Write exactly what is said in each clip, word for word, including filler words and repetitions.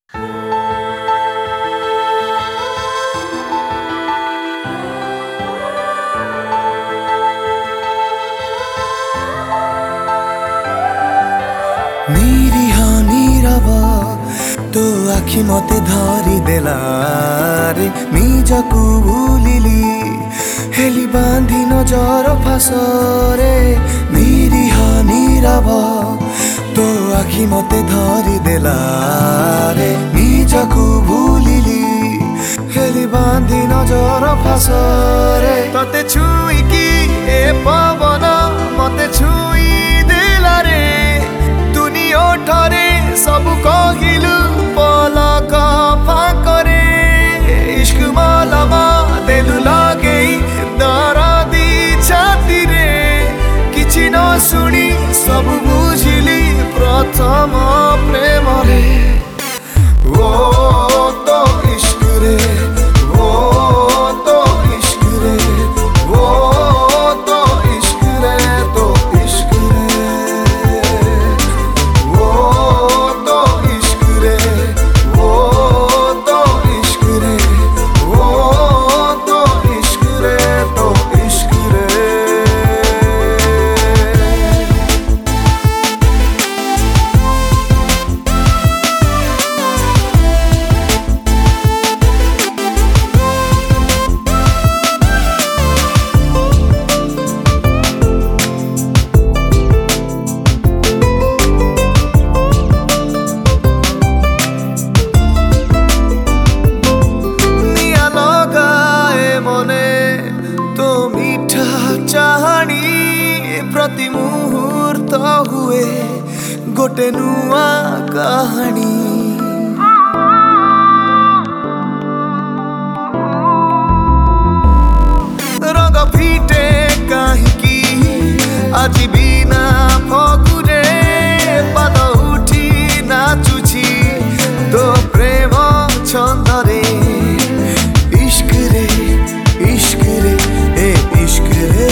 निरीह नीरव तो आखि मते धरी देला रे निजकु भूलिली हेली बांधी नजर फासरे। निरीह नीरव तो आखि मते धरी देला रे निजकु भूलिली हेली बांधी नजर फासरे। तते छुई की ए पवन मते छुई देला रे ओठरे सब कहिलु पलक फाकरे। इश्क मालमा देलु लगे दरदी छाती रे किछि न सुनी सब बुझिली प्रथम प्रेम रे। ओ तो इश्क रे ओ तो इश्क रे ओ तो इश्क रे तो इश्क रे प्रति मुहूर्त हुए गोटे नुआ कहानी। रंग फिटे कहीं आज बिना फगुरे पद उठी नाचुची तो प्रेम छंदरे। इश्क रे इश्क रे ए इश्क रे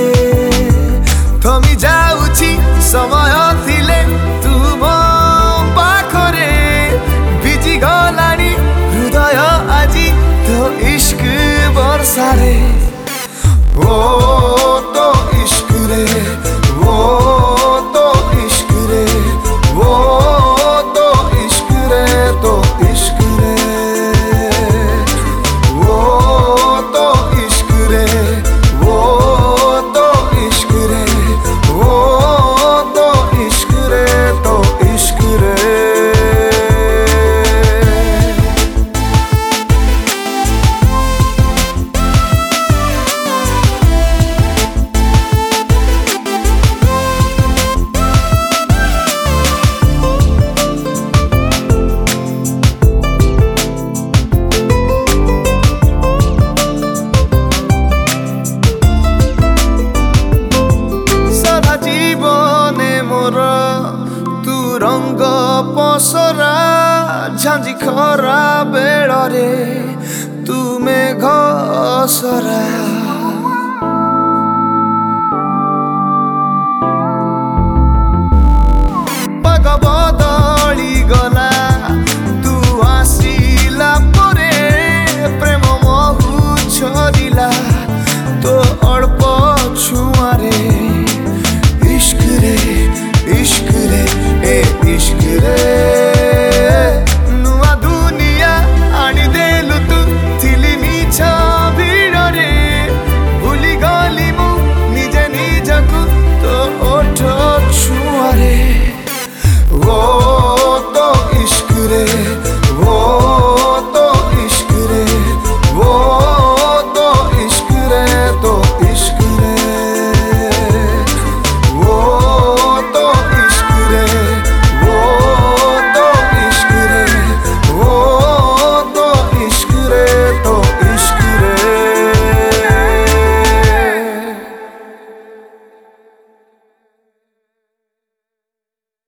थमी जाउची समय थिले तुम पाखरे बिजी गलानी हृदय आजी तो इश्क बरसारे। ओ तो इश्क रे ओ तो इश्क रे ओ तो इश्क रे तो इश्क रे ओ तो इश्क रे ओ तो इश्क रे ओ तो इश्क रे तो इश्क रे। रंग पसरा झांझी खरा बेड़े तुमे घसरा।